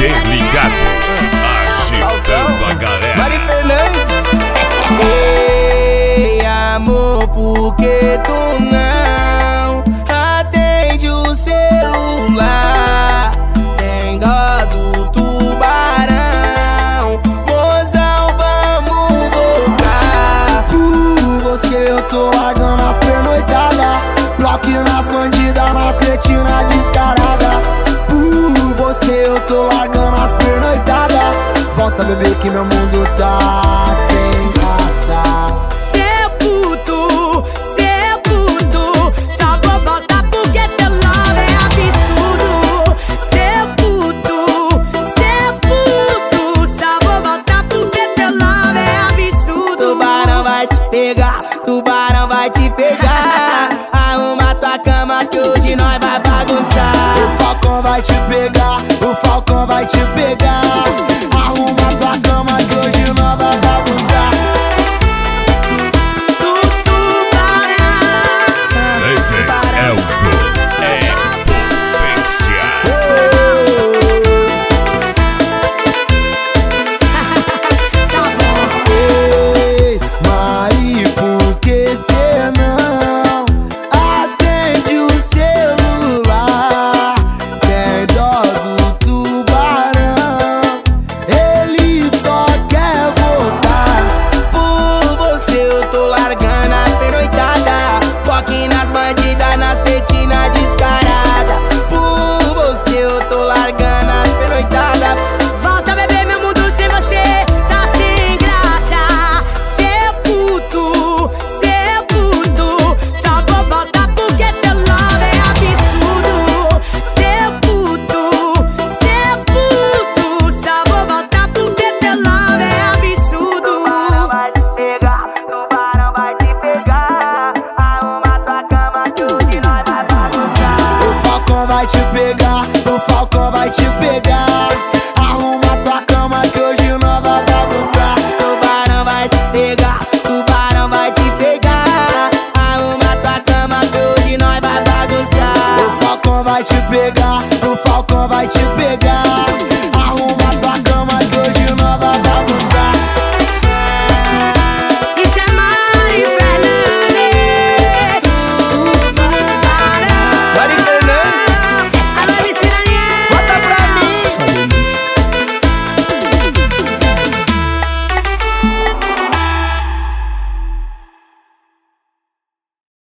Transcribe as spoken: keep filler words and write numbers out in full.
Interligados, agitando a galera. Mari Fernandes. Ei, amor, por que tu não atende o celular? Tem dó do tubarão, mozão, vamos voltar. Por você eu tô largando as pernoitadas, bloco nas bandidas, nas cretinas descarada. Por você eu tô largando as pernoitadas, volta bebê que meu mundo tá sem graça. Seu puto, seu puto, só vou voltar porque teu love é absurdo. Seu puto, seu puto, só vou voltar porque teu love é absurdo. Tubarão vai te pegar, tubarão vai te pegar. Arruma tua cama que hoje nós vai bagunçar. O Falcão vai te pegar,